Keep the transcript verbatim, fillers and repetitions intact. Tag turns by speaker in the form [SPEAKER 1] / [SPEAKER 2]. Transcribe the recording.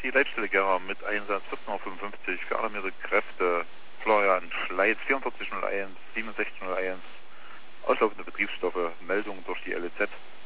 [SPEAKER 1] die Leitstelle Gera mit Einsatz vierzehn Uhr fünfundfünfzig für alarmierte Kräfte. Florian Schleiz, vierundvierzig null eins, siebenundsechzig null eins, auslaufende Betriebsstoffe, Meldung durch die L E Z.